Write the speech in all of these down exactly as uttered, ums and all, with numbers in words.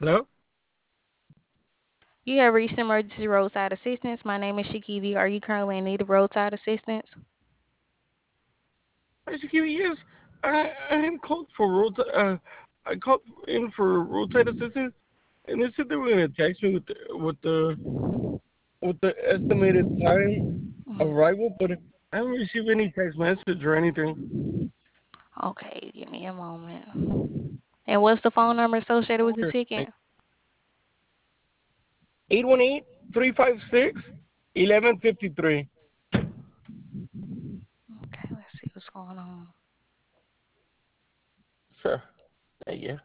Hello? You have reached emergency roadside assistance. My name is Shakiti. Are you currently in need of roadside assistance? Hi, Shakira. Yes, I I am called for road. Uh, I called in for roadside assistance, and they said they were gonna text me with the, with the with the estimated time of Mhm. arrival, but I haven't received any text message or anything. Okay, give me a moment. And what's the phone number associated with the Sure. ticket? eight one eight, three five six, eleven fifty three. Okay, let's see what's going on. Sure. Thank you.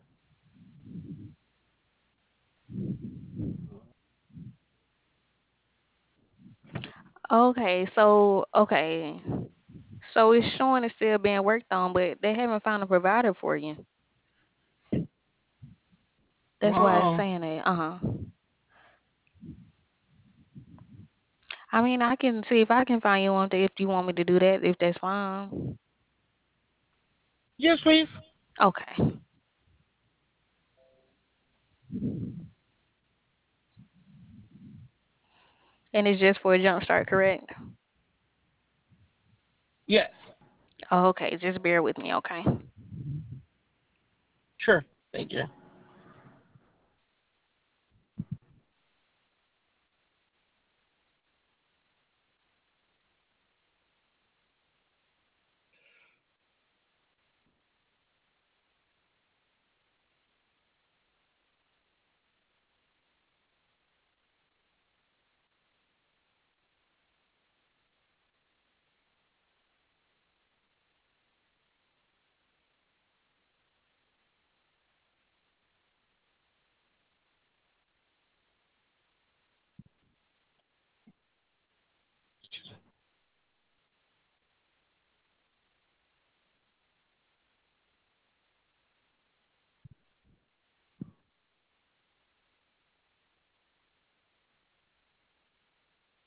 Okay, so okay. So it's showing it's still being worked on, but they haven't found a provider for you. That's why it's Wow. saying that. Uh-huh. I mean, I can see if I can find you one if you want me to do that, if that's fine. Yes, please. Okay. And it's just for a jump start, correct? Yes. Okay, just bear with me, okay? Sure. Thank you.